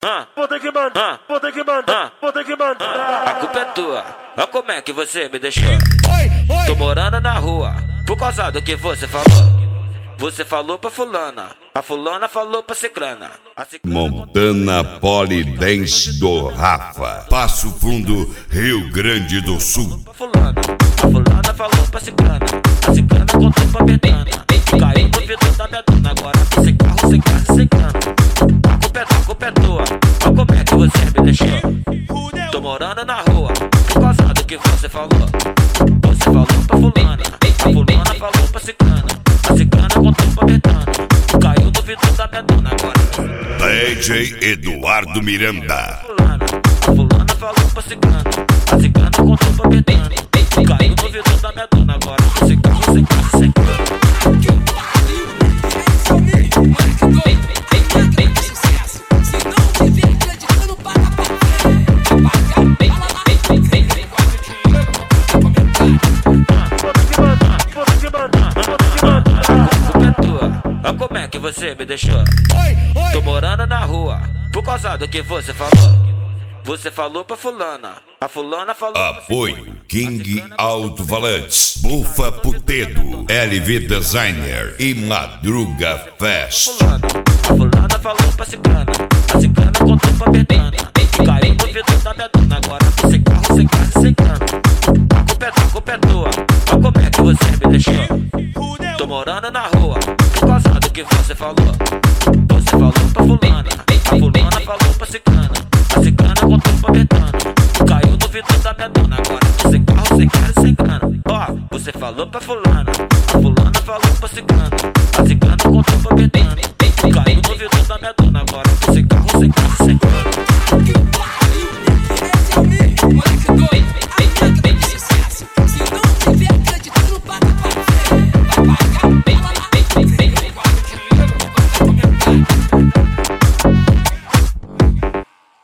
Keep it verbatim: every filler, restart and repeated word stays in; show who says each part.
Speaker 1: Ah, vou ter que mandar, vou ter que mandar, vou ter que mandar. A culpa é tua, olha como é que você me deixou. Tô morando na rua, por causa do que você falou. Você falou pra fulana, a fulana falou pra ciclana.
Speaker 2: Montana Polidense do Rafa, Passo Fundo, Rio Grande do Sul.
Speaker 1: Fulana, a fulana falou pra ciclana, a ciclana contou pra Betana. Caiu no vidro da minha dona, agora sem carro, sem casa, sem cana. A culpa é tua, a culpa é tua, olha como é que você me deixou. Tô morando na rua, por causa do que você falou. Você falou pra fulana, a fulana falou pra ciclana. A ciclana contou pra Betana. Caiu no vidro da minha dona, agora
Speaker 2: D J Eduardo Miranda.
Speaker 1: A fulana falou pra ciclana, a ciclana contou pra Betana. Caiu no vidro da minha dona, agora sem carro, sem casa, sem cana. Olha como é que você me deixou. Tô morando na rua, por causa do que você falou. Você falou pra fulana, a fulana falou.
Speaker 2: Apoio King Alto Valantes, Bufa Putedo, L V Designer e Madruga Fest.
Speaker 1: Fulana, a fulana falou pra ciclana, a ciclana contou pra Betana. Caiu no vidro da minha dona, agora sem carro, sem casa, sem cana. A culpa é tua, a culpa é tua, olha como é que você me deixou. Tô morando na rua, por causa do que você falou. Você falou pra fulana, a fulana falou pra ciclana. A ciclana contou pra Betana. Caiu no vidro da minha dona, agora sem carro, sem casa, sem cana. Ó, você falou pra fulana, a fulana falou pra ciclana. A ciclana contou pra Betana. Caiu no vidro da minha dona, agora sem carro, sem casa, sem cana.